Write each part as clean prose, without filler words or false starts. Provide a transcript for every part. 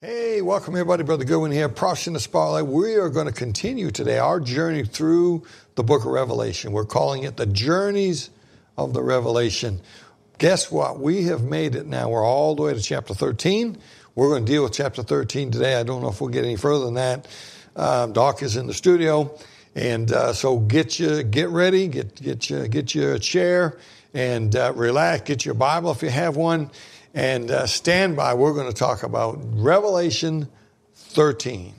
Hey, welcome everybody. Brother Goodwin here, Prophecy in the Spotlight. We are going to continue today our journey through the book of Revelation. We're calling it the Journeys of the Revelation. Guess what? We have made it now. We're all the way to chapter 13. We're going to deal with chapter 13 today. I don't know if we'll get any further than that. Doc is in the studio. And so get ready, get your chair and relax, get your Bible if you have one. And stand by. We're going to talk about Revelation 13.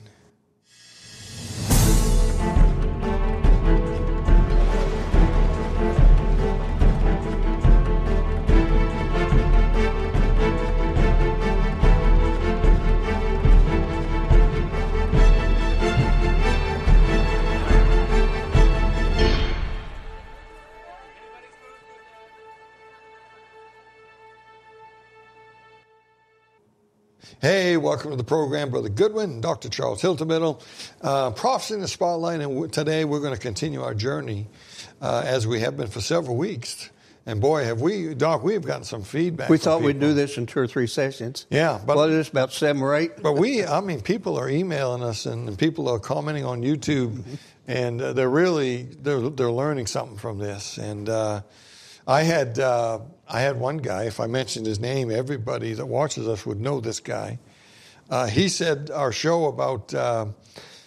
Hey, welcome to the program, Brother Goodwin and Dr. Charles Hilton-Middle. Prophecy in the Spotlight, and today we're going to continue our journey as we have been for several weeks. And boy, have we, Doc, we have gotten some feedback. We thought we'd do this in 2 or 3 sessions. Yeah. But well, it's about 7 or 8. But people are emailing us and people are commenting on YouTube, and they're learning something from this. And I had one guy, if I mentioned his name, everybody that watches us would know this guy. He said our show about the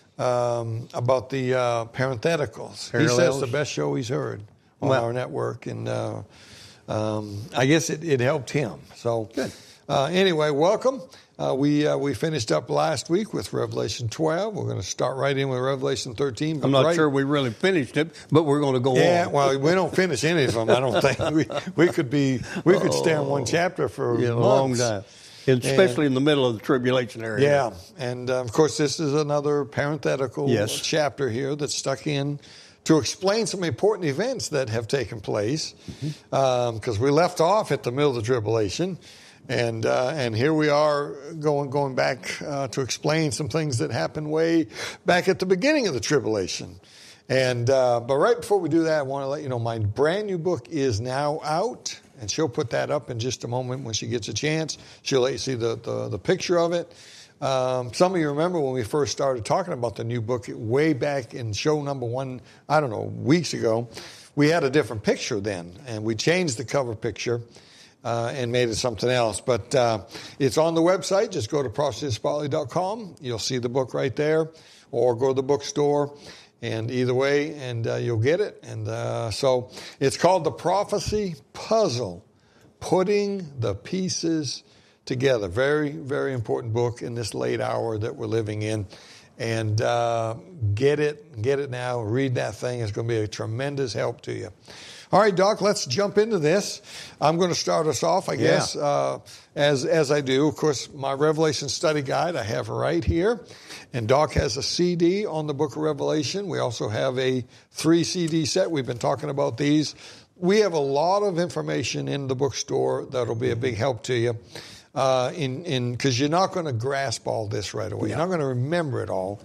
parentheticals. He says the best show he's heard on our network, and I guess it helped him. So good. Anyway, welcome. We finished up last week with Revelation 12. We're going to start right in with Revelation 13. I'm not sure we really finished it, but we're going to go on. Yeah, well, we don't finish any of them. I don't think we could stay on one chapter for a long time, especially in the middle of the tribulation area. Yeah, and of course, this is another parenthetical chapter here that's stuck in to explain some important events that have taken place, because we left off at the middle of the tribulation. And here we are going back to explain some things that happened way back at the beginning of the tribulation. And but right before we do that, I want to let you know my brand new book is now out, and she'll put that up in just a moment when she gets a chance. She'll let you see the picture of it. Some of you remember when we first started talking about the new book way back in show number 1, I don't know, weeks ago. We had a different picture then, and we changed the cover picture. And made it something else. But it's on the website. Just go to prophecyspotlight.com. You'll see the book right there. Or go to the bookstore. And either way, and you'll get it. And so it's called The Prophecy Puzzle, Putting the Pieces Together. Very, very important book in this late hour that we're living in. And get it now. Read that thing. It's going to be a tremendous help to you. All right, Doc, let's jump into this. I'm going to start us off, I guess, as I do. Of course, my Revelation study guide I have right here. And Doc has a CD on the book of Revelation. We also have a 3 CD set. We've been talking about these. We have a lot of information in the bookstore that'll be a big help to you. Because you're not going to grasp all this right away. You're not going to remember it all.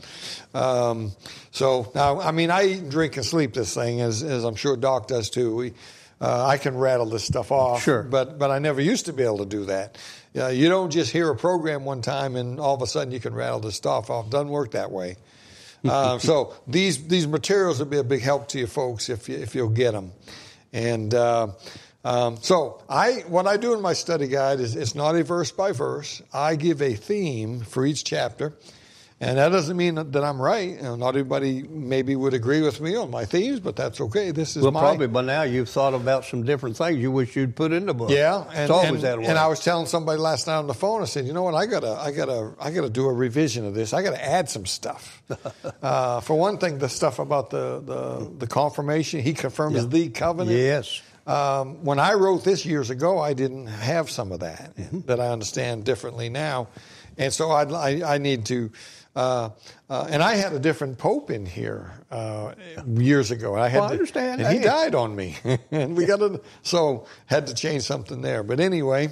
So now, I mean, I eat and drink and sleep this thing, as I'm sure Doc does too. I can rattle this stuff off. Sure. But I never used to be able to do that. You don't just hear a program one time and all of a sudden you can rattle this stuff off. It doesn't work that way. So these materials will be a big help to you folks if you'll get them. And so what I do in my study guide is it's not a verse by verse. I give a theme for each chapter. And that doesn't mean that I'm right. Not everybody maybe would agree with me on my themes, but that's okay. This is probably by now you've thought about some different things you wish you'd put in the book. Yeah, it's always that way. And I was telling somebody last night on the phone. I said, you know what? I gotta do a revision of this. I gotta add some stuff. For one thing, the stuff about the confirmation. He confirms the covenant. Yes. When I wrote this years ago, I didn't have some of that that I understand differently now, and so I need to. And I had a different pope in here years ago. I understand, and he died on me, and had to change something there. But anyway,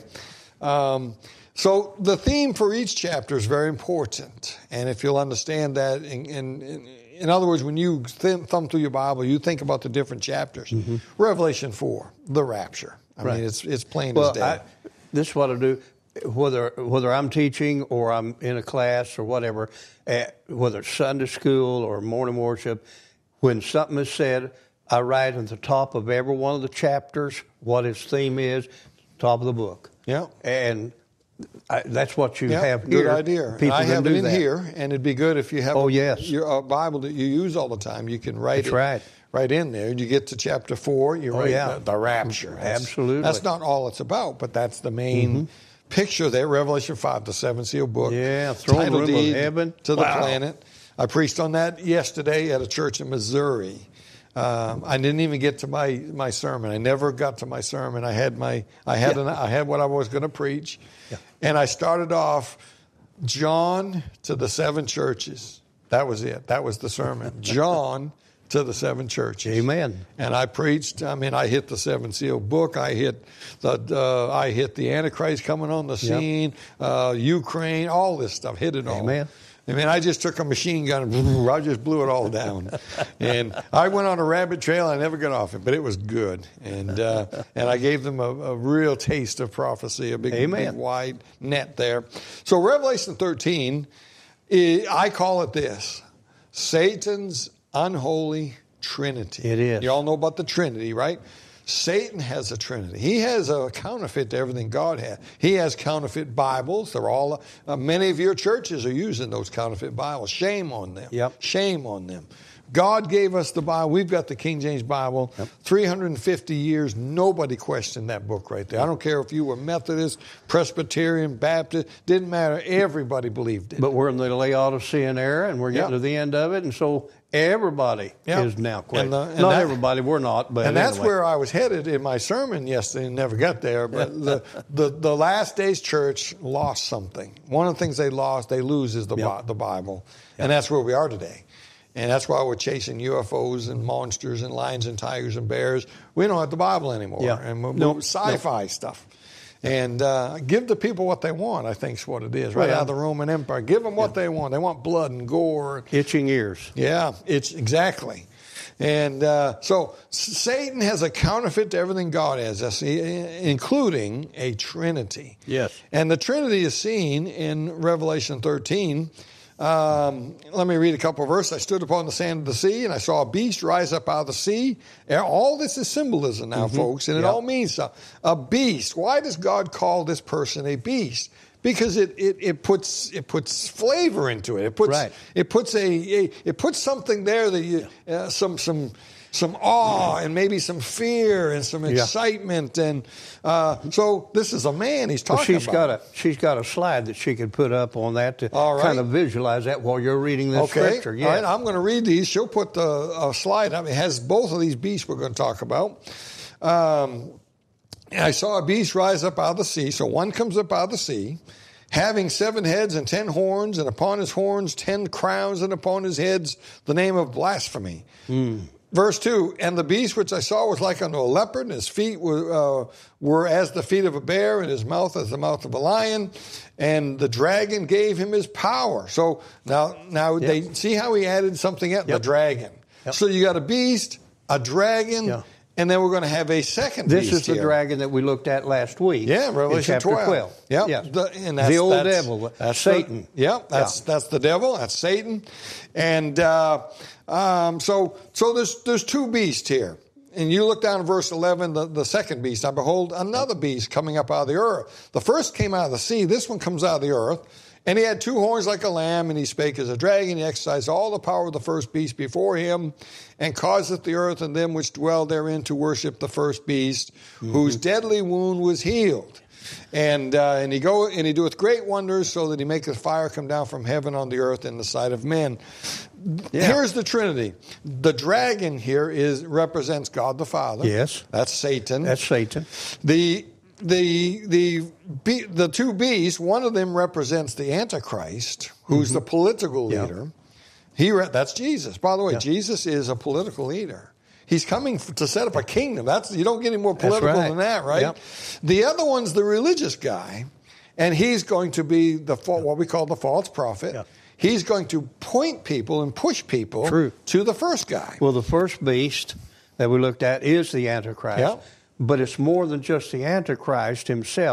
so the theme for each chapter is very important, and if you'll understand that, in other words, when you thumb through your Bible, you think about the different chapters. Revelation 4, the rapture. I mean, it's plain as day. This is what I do. whether I'm teaching or I'm in a class or whatever, whether it's Sunday school or morning worship, when something is said, I write at the top of every one of the chapters what its theme is, top of the book. Yeah. And that's what you have good here. idea. People I have can it do in that. here, and it'd be good if you have a Bible that you use all the time. You can write right in there. You get to chapter 4, you write the rapture. Absolutely. That's not all it's about, but that's the main picture there. Revelation 5, the seventh seal book. Yeah, throne room of heaven to the planet. I preached on that yesterday at a church in Missouri. I didn't even get to my sermon. I never got to my sermon. I had what I was going to preach, and I started off John to the 7 churches. That was it. That was the sermon. John to the 7 churches. Amen. And I preached. I mean, I hit the 7 seal book. I hit the Antichrist coming on the scene. Ukraine. All this stuff. Hit it all. Amen. I mean, I just took a machine gun and I just blew it all down. And I went on a rabbit trail. I never got off it, but it was good. And I gave them a real taste of prophecy, a big wide net there. So Revelation 13, I call it this, Satan's unholy trinity. It is. You all know about the Trinity, right? Satan has a trinity. He has a counterfeit to everything God has. He has counterfeit Bibles. They're all many of your churches are using those counterfeit Bibles. Shame on them. Yep. Shame on them. God gave us the Bible. We've got the King James Bible. 350 years, nobody questioned that book right there. I don't care if you were Methodist, Presbyterian, Baptist, didn't matter. Everybody believed it. But we're in the Laodicean era, and we're getting to the end of it, and so everybody is now questioning. Not everybody, we're not. But that's where I was headed in my sermon yesterday and never got there. But the last days church lost something. One of the things they lose is the Bible. And that's where we are today. And that's why we're chasing UFOs and monsters and lions and tigers and bears. We don't have the Bible anymore. And we're sci-fi stuff. And give the people what they want, I think is what it is. Right out of the Roman Empire. Give them what they want. They want blood and gore. Itching ears. Yeah, it's exactly. And so Satan has a counterfeit to everything God has, including a Trinity. Yes. And the Trinity is seen in Revelation 13. Let me read a couple of verses. I stood upon the sand of the sea, and I saw a beast rise up out of the sea. All this is symbolism now, folks, and it all means something. A beast. Why does God call this person a beast? Because it puts flavor into it. It puts something there that some awe and maybe some fear and some excitement. And so this is a man he's talking about. She's got a slide that she could put up on that to kind of visualize that while you're reading this scripture. All right, I'm going to read these. She'll put a slide up. It has both of these beasts we're going to talk about. And I saw a beast rise up out of the sea. So one comes up out of the sea, having 7 heads and 10 horns, and upon his horns 10 crowns, and upon his heads the name of blasphemy. Verse 2, and the beast which I saw was like unto a leopard, and his feet were as the feet of a bear, and his mouth as the mouth of a lion. And the dragon gave him his power. So now they see how he added something else, the dragon. So you got a beast, a dragon, and then we're going to have a second beast. This is the dragon that we looked at last week. Yeah, Revelation chapter 12. Yeah, and that's the old devil. That's Satan. That's the devil. That's Satan. And so there's 2 beasts here. And you look down at verse 11, the second beast. I behold another beast coming up out of the earth. The first came out of the sea. This one comes out of the earth. And he had 2 horns like a lamb, and he spake as a dragon. He exercised all the power of the first beast before him, and causeth the earth and them which dwell therein to worship the first beast, whose deadly wound was healed. And he doeth great wonders, so that he maketh fire come down from heaven on the earth in the sight of men. Here's the Trinity. The dragon here represents God the Father. Yes. That's Satan. The 2 beasts, one of them represents the Antichrist, who's the political leader. That's Jesus. By the way, Jesus is a political leader. He's coming to set up a kingdom. You don't get any more political than that, right? Yep. The other one's the religious guy, and he's going to be what we call the false prophet. Yep. He's going to point people and push people to the first guy. Well, the first beast that we looked at is the Antichrist. Yep. But it's more than just the Antichrist himself.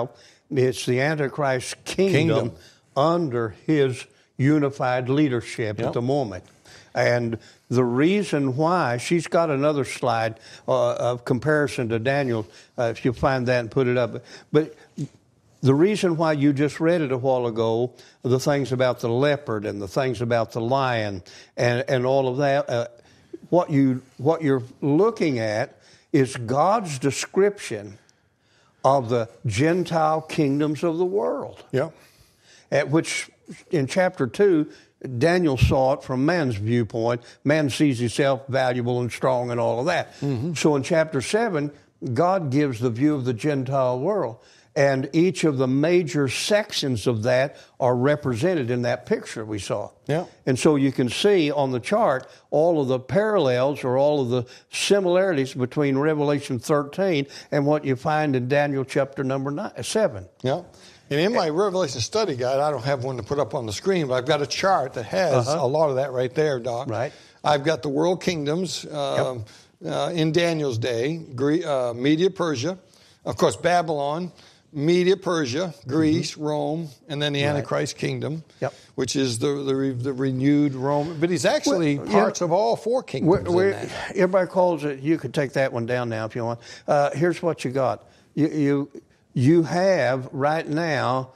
It's the Antichrist kingdom. Under his unified leadership at the moment. And the reason why, she's got another slide of comparison to Daniel, if you find that and put it up. But the reason why you just read it a while ago, the things about the leopard and the things about the lion and all of that, what you're looking at is God's description of the Gentile kingdoms of the world. Yeah. At which, in chapter 2, Daniel saw it from man's viewpoint. Man sees himself valuable and strong and all of that. Mm-hmm. So in chapter 7, God gives the view of the Gentile world. And each of the major sections of that are represented in that picture we saw. Yeah. And so you can see on the chart all of the parallels or all of the similarities between Revelation 13 and what you find in Daniel chapter number 7. Yeah. And in my Revelation study guide, I don't have one to put up on the screen, but I've got a chart that has a lot of that right there, Doc. Right. I've got the world kingdoms in Daniel's day, Media, Persia, of course, Babylon, Media, Persia, Greece, Rome, and then the Antichrist kingdom, which is the renewed Rome. But he's actually parts of all four kingdoms in that. Everybody calls it, you could take that one down now if you want. Here's what you got. You have right now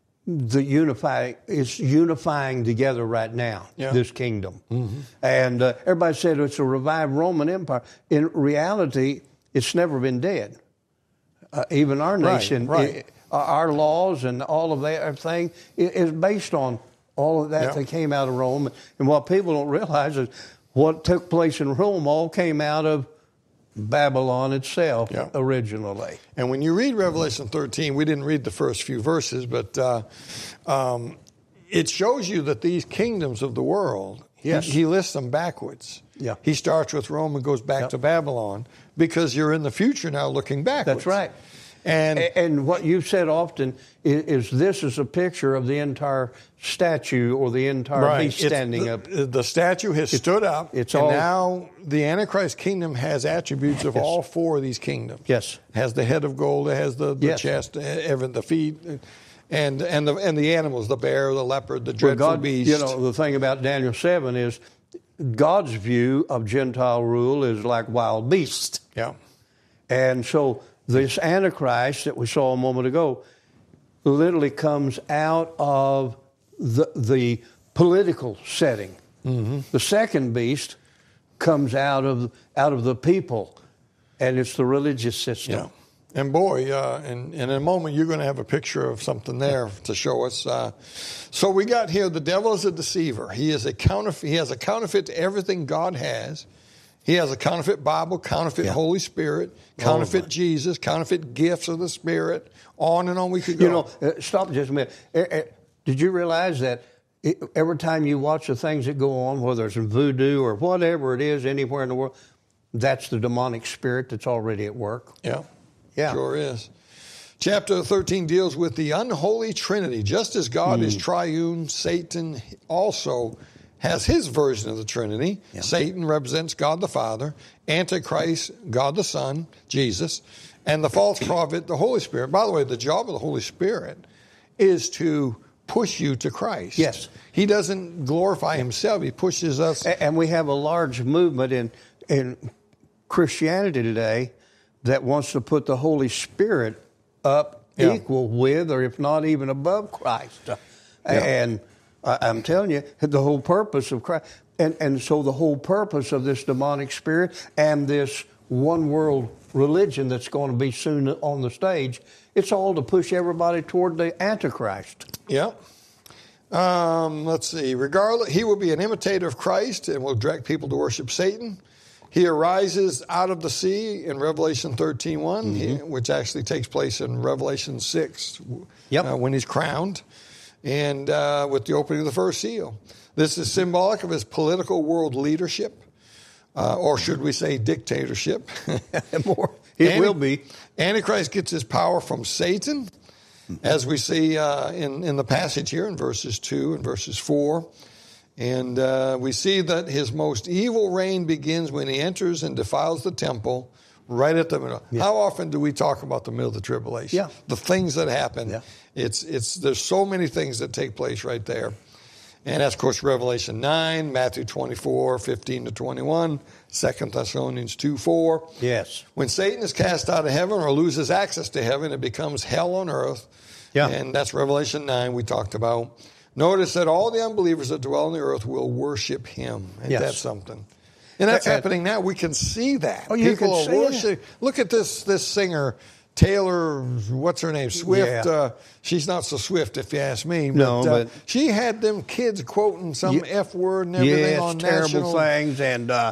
it's unifying together right now, this kingdom. Mm-hmm. And everybody said it's a revived Roman Empire. In reality, it's never been dead. Even our nation, our laws and all of that everything is based on all of that that came out of Rome. And what people don't realize is what took place in Rome all came out of Babylon itself originally. And when you read Revelation 13, we didn't read the first few verses, but it shows you that these kingdoms of the world, he lists them backwards. Yeah. He starts with Rome and goes back to Babylon because you're in the future now looking backwards. That's right. And what you've said often is this is a picture of the entire statue or the entire beast standing up. The statue has stood up, now the Antichrist kingdom has attributes of all four of these kingdoms. Yes. It has the head of gold, it has the chest, the feet, and the animals, the bear, the leopard, the dreadful beast. You know, the thing about Daniel 7 is God's view of Gentile rule is like wild beasts. Yeah. And so this Antichrist that we saw a moment ago literally comes out of the political setting. Mm-hmm. The second beast comes out of the people, and it's the religious system. Yeah. And boy, in a moment you're going to have a picture of something there to show us. So we got here, the devil is a deceiver. He is a counterfeit. He has a counterfeit to everything God has. He has a counterfeit Bible, counterfeit Holy Spirit, counterfeit Jesus, counterfeit gifts of the Spirit. On and on we could go. You know, stop just a minute. Did you realize that every time you watch the things that go on, whether it's in voodoo or whatever it is anywhere in the world, that's the demonic spirit that's already at work? Yeah. Sure is. Chapter 13 deals with the unholy Trinity. Just as God is triune, Satan also has his version of the Trinity. Yeah. Satan represents God the Father, Antichrist, God the Son, Jesus, and the false prophet, the Holy Spirit. By the way, the job of the Holy Spirit is to push you to Christ. Yes. He doesn't glorify himself. He pushes us. And we have a large movement in Christianity today that wants to put the Holy Spirit up equal with, or if not even above, Christ. And I'm telling you, the whole purpose of Christ, and so the whole purpose of this demonic spirit and this one world religion that's going to be soon on the stage, it's all to push everybody toward the Antichrist. Yeah. Let's see. Regardless, he will be an imitator of Christ and will direct people to worship Satan. He arises out of the sea in Revelation 13:1, which actually takes place in Revelation 6 when he's crowned, and with the opening of the first seal. This is symbolic of his political world leadership, or should we say dictatorship. It will be. Antichrist gets his power from Satan, as we see in the passage here in verses 2 and verses 4. And we see that his most evil reign begins when he enters and defiles the temple, Right at the middle. Yeah. How often do we talk about the middle of the tribulation? Yeah. The things that happen. Yeah. There's so many things that take place right there. And that's, of course, Revelation 9, Matthew 24, 15 to 21, 2 Thessalonians 2, 4. Yes. When Satan is cast out of heaven or loses access to heaven, it becomes hell on earth. Yeah. And that's Revelation 9 we talked about. Notice that all the unbelievers that dwell on the earth will worship him. Ain't Yes. that something? And that's happening now. We can see that. Oh, you People can are see worshiping. it. Look at this singer, Taylor, what's her name? Swift. Yeah. She's not so swift, if you ask me. No, but she had them kids quoting some F word and everything yes, on terrible national things,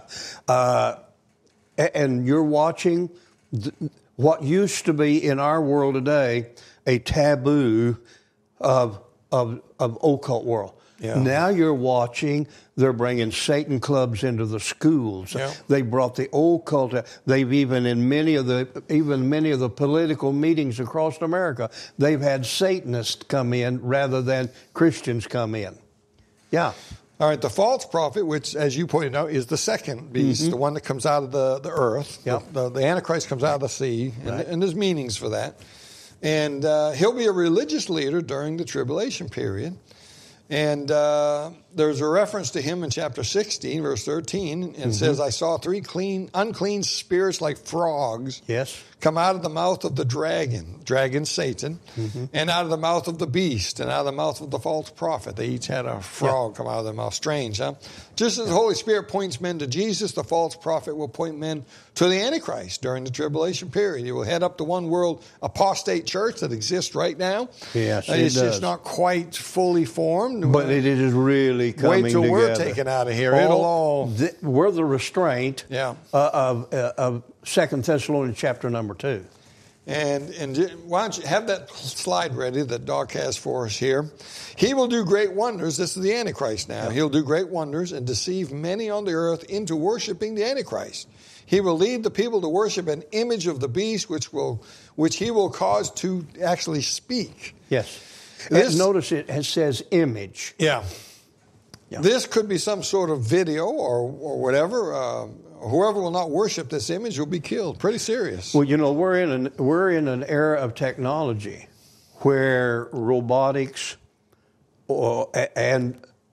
and you're watching what used to be in our world today a taboo of occult world. Yeah. Now you're watching, they're bringing Satan clubs into the schools. Yeah. They brought the occult. They've even in many of the political meetings across America, they've had Satanists come in rather than Christians come in. Yeah. All right, the false prophet, which, as you pointed out, is the second beast, the one that comes out of the earth. Yep. The Antichrist comes out of the sea, Right. and there's meanings for that. And he'll be a religious leader during the tribulation period. And there's a reference to him in chapter 16, verse 13, and it says, I saw three unclean spirits like frogs Yes. come out of the mouth of the dragon Satan, and out of the mouth of the beast, and out of the mouth of the false prophet. They each had a frog come out of their mouth. Strange, huh? Just as the Holy Spirit points men to Jesus, the false prophet will point men to the Antichrist during the tribulation period. He will head up the one world apostate church that exists right now. Yes, it's it does. just not quite fully formed. But it is really coming Wait till together. we're taken out of here. It'll all... We're the restraint Yeah. of 2 Thessalonians chapter number 2. And why don't you have that slide ready that Doc has for us here. He will do great wonders. This is the Antichrist now. He'll do great wonders and deceive many on the earth into worshiping the Antichrist. He will lead the people to worship an image of the beast, which he will cause to actually speak. Yes. Notice it says image. Yeah. Yeah. This could be some sort of video or whatever. Whoever will not worship this image will be killed. Pretty serious. Well, we're in an era of technology where robotics and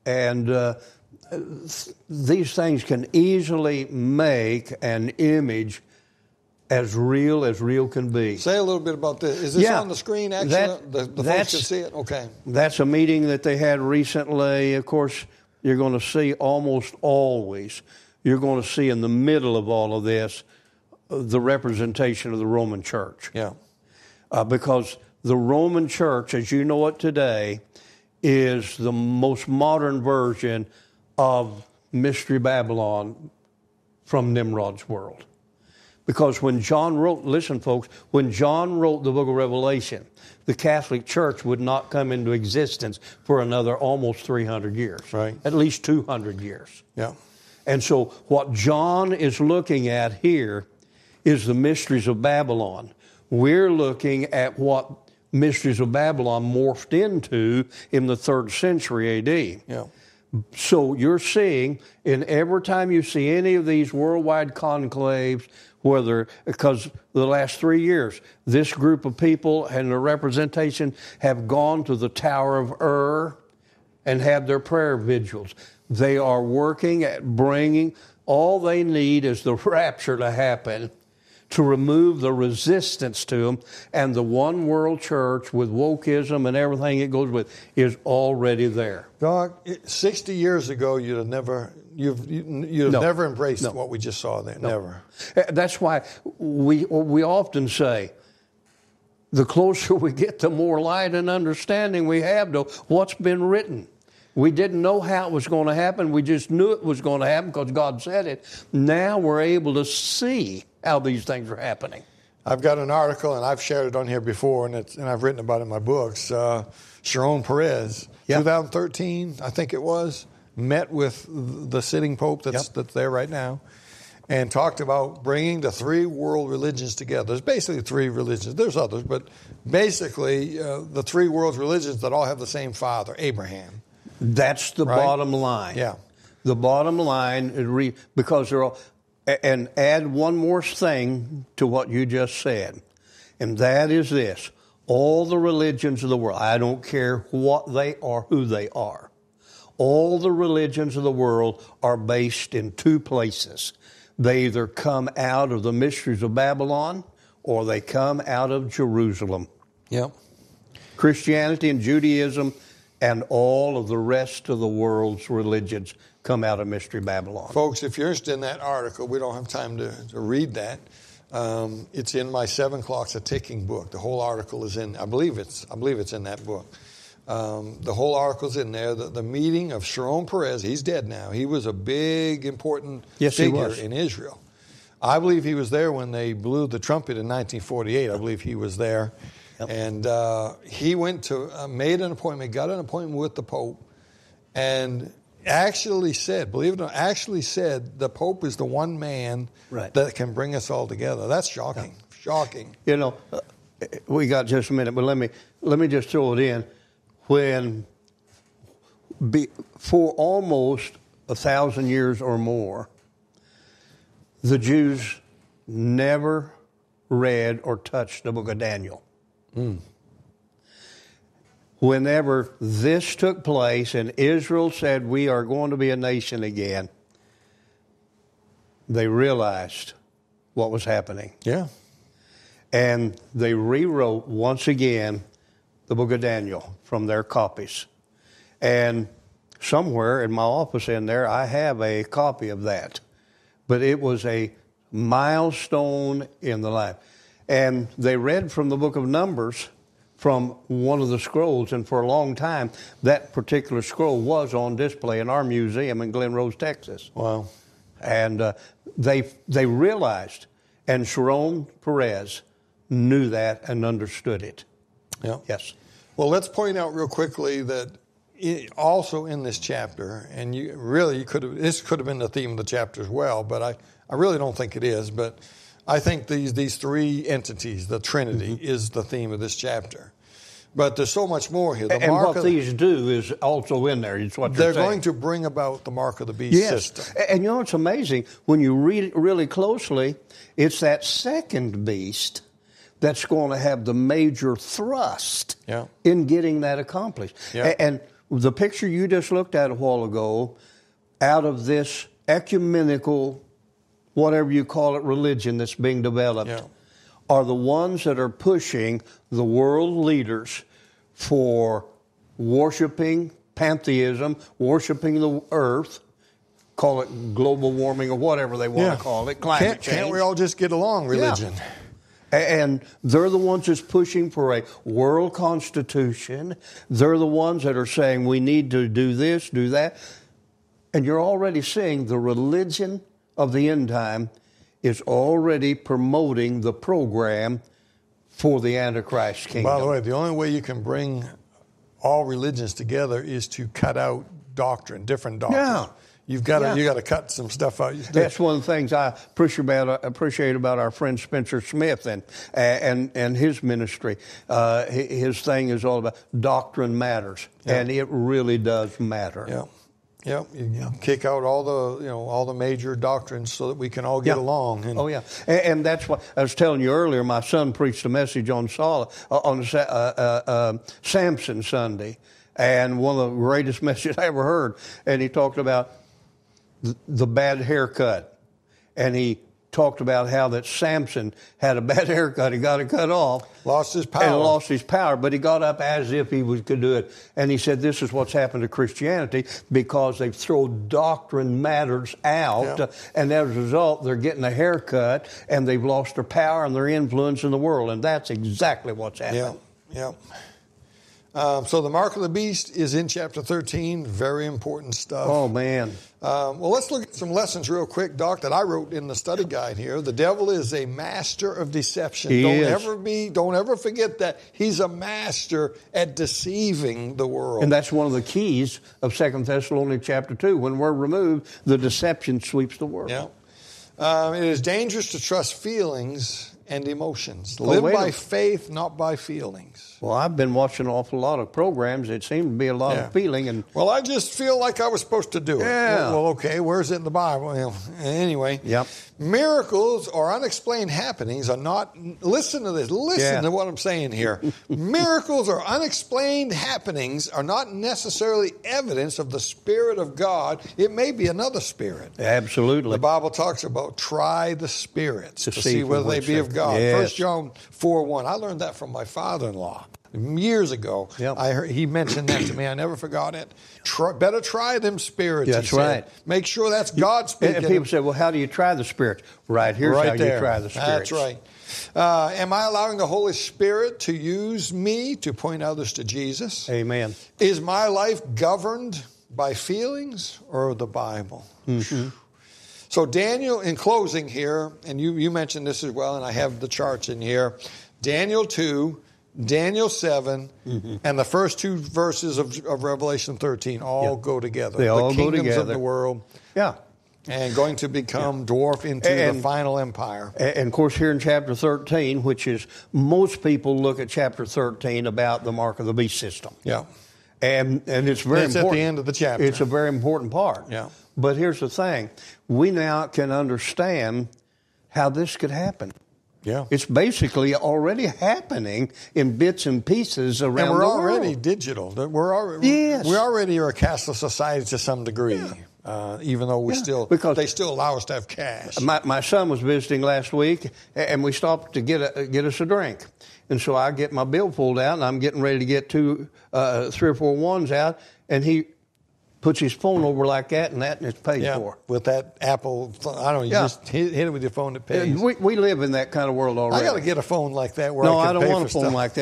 these things can easily make an image as real can be. Say a little bit about this. Is this on the screen, actually? The folks can see it? Okay. That's a meeting that they had recently. Of course, you're going to see almost always, you're going to see in the middle of all of this the representation of the Roman Church. Yeah. Because the Roman Church, as you know it today, is the most modern version of Mystery Babylon from Nimrod's world. Because when John wrote, listen folks, when John wrote the book of Revelation, the Catholic Church would not come into existence for another almost 300 years. Right. At least 200 years. Yeah. And so what John is looking at here is the mysteries of Babylon. We're looking at what mysteries of Babylon morphed into in the 3rd century A.D. Yeah. So you're seeing, in every time you see any of these worldwide conclaves, because the last 3 years, this group of people and their representation have gone to the Tower of Ur and had their prayer vigils. They are working at bringing, all they need is the rapture to happen to remove the resistance to them, and the one world church with wokeism and everything it goes with is already there. Doc, 60 years ago, you'd have never embraced what we just saw there. No. Never. That's why we often say, the closer we get, the more light and understanding we have to what's been written. We didn't know how it was going to happen. We just knew it was going to happen because God said it. Now we're able to see how these things are happening. I've got an article, and I've shared it on here before, and I've written about it in my books. Sharon Perez, 2013, I think it was, met with the sitting pope that's there right now, and talked about bringing the 3 world religions together. There's basically 3 religions. There's others, but basically the 3 world religions that all have the same father, Abraham. That's the bottom line. Yeah. The bottom line, because they're all, And add one more thing to what you just said, and that is this. All the religions of the world, I don't care what they are, who they are, all the religions of the world are based in two places. They either come out of the mysteries of Babylon or they come out of Jerusalem. Yep. Christianity and Judaism and all of the rest of the world's religions come out of Mystery Babylon. Folks, if you're interested in that article, we don't have time to read that. It's in my 7 Clocks a Ticking book. The whole article is in, I believe it's in that book. The whole article's in there. The meeting of Shimon Peres, he's dead now. He was a big, important figure in Israel. I believe he was there when they blew the trumpet in 1948. I believe he was there. Yep. And he went to, made an appointment, got an appointment with the Pope, and actually said, believe it or not, actually said the Pope is the one man that can bring us all together. That's shocking. Yeah. Shocking. You know, we got just a minute, but let me just throw it in. For almost 1,000 years or more, the Jews never read or touched the book of Daniel. Whenever this took place and Israel said, we are going to be a nation again, they realized what was happening. Yeah. And they rewrote once again the book of Daniel from their copies. And somewhere in my office in there, I have a copy of that. But it was a milestone in the life. And they read from the book of Numbers from one of the scrolls, and for a long time, that particular scroll was on display in our museum in Glen Rose, Texas. Wow. And they realized, and Shimon Peres knew that and understood it. Yeah. Yes. Well, let's point out real quickly that also in this chapter, and this could have been the theme of the chapter as well, but I really don't think it is, but I think these three entities, the Trinity, is the theme of this chapter. But there's so much more here. And what these do is also in there. It's what they're going to bring about the mark of the beast system. And you know, it's amazing. When you read it really closely, it's that second beast that's going to have the major thrust in getting that accomplished. Yeah. And the picture you just looked at a while ago, out of this ecumenical, whatever you call it, religion that's being developed, are the ones that are pushing the world leaders for worshiping pantheism, worshiping the earth, call it global warming or whatever they want to call it, climate change. Can't we all just get along, religion? Yeah. And they're the ones that's pushing for a world constitution. They're the ones that are saying we need to do this, do that. And you're already seeing the religion of the end time is already promoting the program for the Antichrist kingdom. By the way, the only way you can bring all religions together is to cut out doctrine, different doctrines. Yeah. You got to cut some stuff out. That's one of the things I appreciate about our friend Spencer Smith and his ministry. His thing is all about doctrine matters, and it really does matter. Yeah. Yep, you kick out all the major doctrines so that we can all get along. And that's what I was telling you earlier. My son preached a message on Samson Sunday, and one of the greatest messages I ever heard. And he talked about the bad haircut, and he talked about how that Samson had a bad haircut. He got it cut off. Lost his power. But he got up as if he could do it. And he said this is what's happened to Christianity because they've thrown doctrine matters out. Yeah. And as a result, they're getting a haircut, and they've lost their power and their influence in the world. And that's exactly what's happened. Yeah. So the mark of the beast is in chapter 13. Very important stuff. Oh, man. Well, let's look at some lessons real quick, Doc, that I wrote in the study guide here. The devil is a master of deception. Don't ever forget that. He's a master at deceiving the world. And that's one of the keys of 2 Thessalonians chapter 2. When we're removed, the deception sweeps the world. Yeah. It is dangerous to trust feelings and emotions. Live by faith, not by feelings. Well, I've been watching an awful lot of programs. It seemed to be a lot of feeling. And well, I just feel like I was supposed to do it. Yeah. Well, okay, where's it in the Bible? Well, anyway, miracles or unexplained happenings are not, listen to this, listen to what I'm saying here. Miracles or unexplained happenings are not necessarily evidence of the Spirit of God. It may be another spirit. Absolutely. The Bible talks about try the spirits to see whether they be of God. 1 John 4:1. I learned that from my father-in-law years ago. I heard, he mentioned that to me. I never forgot it. Better try them spirits. That's right. Make sure that's God speaking. And people say, well, how do you try the spirits? Here's how you try the spirits. That's right. Am I allowing the Holy Spirit to use me to point others to Jesus? Amen. Is my life governed by feelings or the Bible? Mm-hmm. So Daniel, in closing here, and you mentioned this as well, and I have the charts in here, Daniel 2, Daniel 7, and the first two verses of Revelation 13 all go together. They all go together. The kingdoms of the world. Yeah. And going to become dwarfed into the final empire. And, of course, here in chapter 13, which is, most people look at chapter 13 about the mark of the beast system. Yeah. And it's very important. It's at the end of the chapter. It's a very important part. Yeah. But here's the thing. We now can understand how this could happen. Yeah. It's basically already happening in bits and pieces around the world. And we're already digital. We already are a cashless society to some degree. Yeah. Even though they still allow us to have cash. My son was visiting last week, and we stopped to get us a drink. And so I get my bill pulled out, and I'm getting ready to get 3 or 4 ones out, and he puts his phone over like that, and it's paid for. With that Apple, I don't know, you just hit it with your phone, it pays. We live in that kind of world already. I got to get a phone like that where I can don't pay want a for phone stuff. like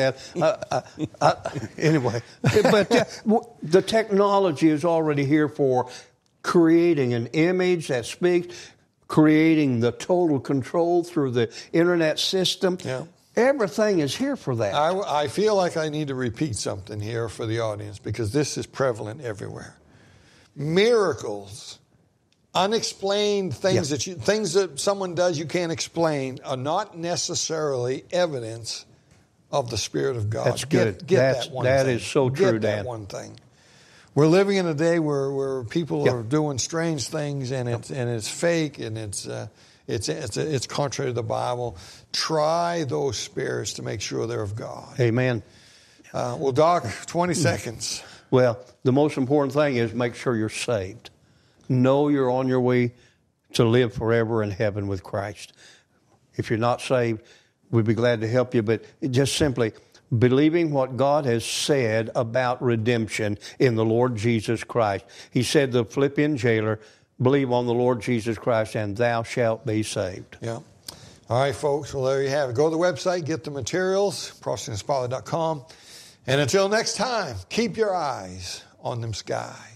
that. Anyway, but the technology is already here for creating an image that speaks, creating the total control through the internet system. Yeah. Everything is here for that. I feel like I need to repeat something here for the audience because this is prevalent everywhere. Miracles, unexplained things things that someone does you can't explain are not necessarily evidence of the Spirit of God. That's good. That is so true, Dan. Get that one thing. We're living in a day where people are doing strange things, and it's fake, and it's contrary to the Bible. Try those spirits to make sure they're of God. Amen. Well, Doc, 20 seconds. Well, the most important thing is make sure you're saved. Know you're on your way to live forever in heaven with Christ. If you're not saved, we'd be glad to help you, but just simply believing what God has said about redemption in the Lord Jesus Christ. He said to the Philippian jailer, believe on the Lord Jesus Christ and thou shalt be saved. Yeah. All right, folks. Well, there you have it. Go to the website, get the materials, ProtestantSpotlight.com. And until next time, keep your eyes on them skies.